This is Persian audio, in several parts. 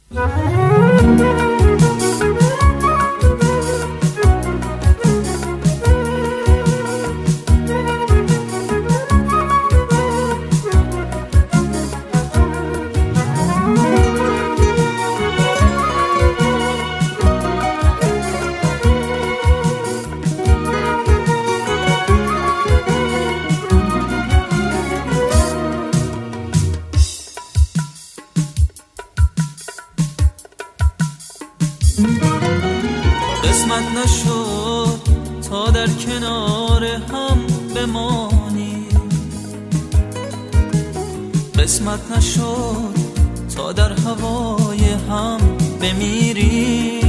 قسمت نشد تا در کنار هم بمانی، قسمت نشد تا در هوای هم بمیری،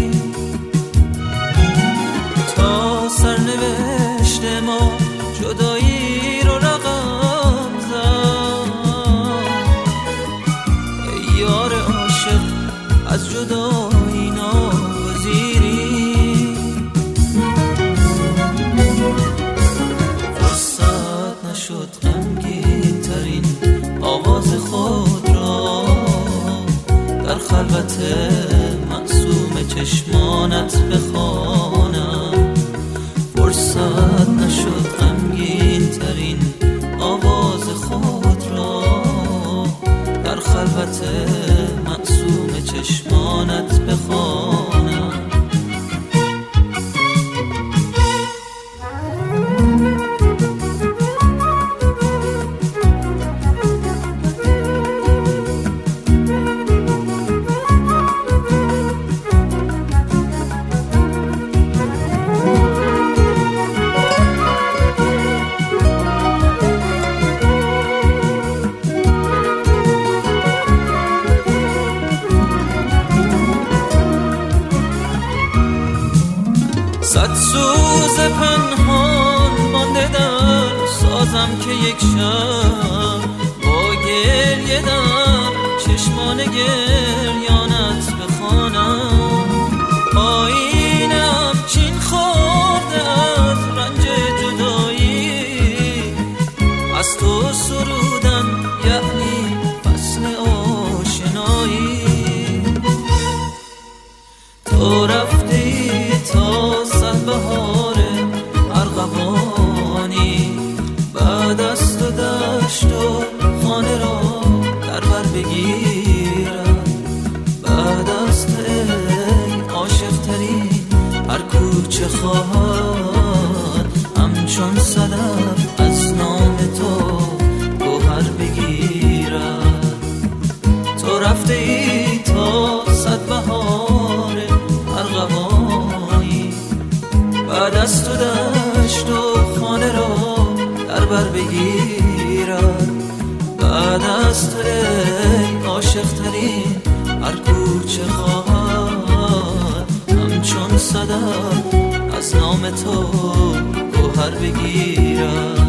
تا سرنوشت ما جدایی رو رقم زد. ای یار عاشق از جدایی ناگزیری، فرصت نشد غمگین ترین آواز خود را در خلوت معصوم چشمانت بخوانم. فرصت نشد غمگین ترین آواز خود را در خلوت معصوم چشمانت بخوانم. صد سوز پنهان مانده در سازم که یک شب با گریه در چشمان گریانت بخوانم. آینم چین خورده از رنج جدایی، از تو سرودن یعنی فصل آشنایی. تو رفتی تا بهار ارغوانی، بعد از تو دشت و خانه را در بر بگیرم. بعد از تو ای عاشق ترین هر کوچه خواهد همچون صدف از نام تو گوهر بگیرد. تو رفته ای تا صد بهار ارغوانی، بعد از تو دشت و خانه را در بر بگیرد. بعد از تو ای عاشق ترین هر کوچه خواهد همچون صدف از نام تو گوهر بگیرد.